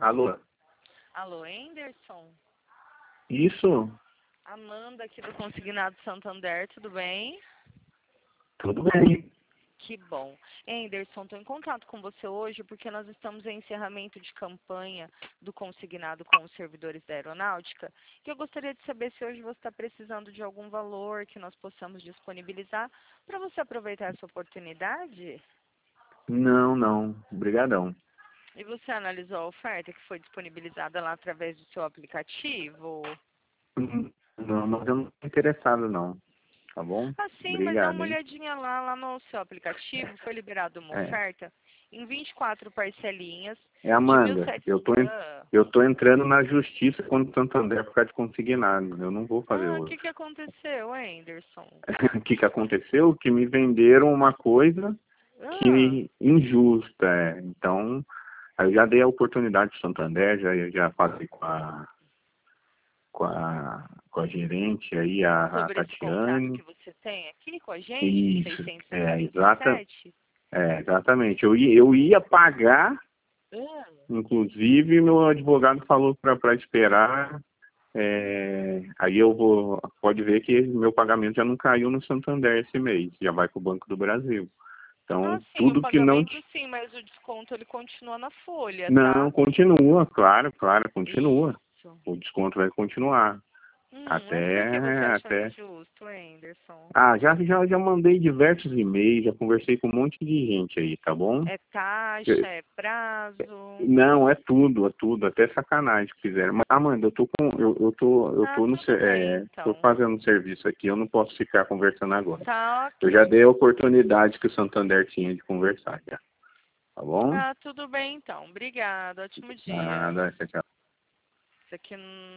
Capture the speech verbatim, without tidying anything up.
Alô? Alô, Henderson? Isso? Amanda aqui do Consignado Santander, tudo bem? Tudo bem. Que bom. Henderson, estou em contato com você hoje porque nós estamos em encerramento de campanha do Consignado com os servidores da Aeronáutica e eu gostaria de saber se hoje você está precisando de algum valor que nós possamos disponibilizar para você aproveitar essa oportunidade. Não, não. Obrigadão. E você analisou a oferta que foi disponibilizada lá através do seu aplicativo? Hum, Não, mas eu não estou interessado, não. Tá bom? Ah, sim, mas dá Obrigado, uma hein? olhadinha lá, lá no seu aplicativo, foi liberada uma É, oferta em vinte e quatro parcelinhas é de mil e Amanda, eu tô, setecentos. en- Ah, eu tô entrando na justiça quando o Santander ficar de consignado. Eu não vou fazer ah, o que, outro. que aconteceu, Anderson? O que que aconteceu? Que me venderam uma coisa Ah, que injusta. É. Então, aí eu já dei a oportunidade do Santander, já, já falei com a, com a, com a gerente aí, a, a sobre esse contrato Tatiane. que você tem aqui com a gente, de Isso, seiscentos e é, setenta e exata, sete? é, exatamente. Eu ia, eu ia pagar, Ah, inclusive meu advogado falou para esperar. É, aí eu vou, pode ver que meu pagamento já não caiu no Santander esse mês, já vai para o Banco do Brasil. ah, Então, sim, o tudo que não... pagamento sim, mas o desconto ele continua na folha, Não, tá? continua, claro, claro, continua. Isso. O desconto vai continuar. Hum, mas por que você Até, achou até... injusto, Anderson? Ah, já, já, já mandei diversos e-mails, já conversei com um monte de gente aí, tá bom? É taxa, Eu- é prazo? Não, é tudo, é tudo, até sacanagem que fizeram. Mas, Amanda, eu tô com, eu, eu tô, eu Ah, tô no, tudo ser- bem, é, tô então. fazendo um serviço aqui, eu não posso ficar conversando agora. Tá Eu já ok. dei a oportunidade que o Santander tinha de conversar, já, tá bom? Ah, tudo bem, então. Obrigada. Ótimo dia. Nada, tchau, tchau. Isso aqui não...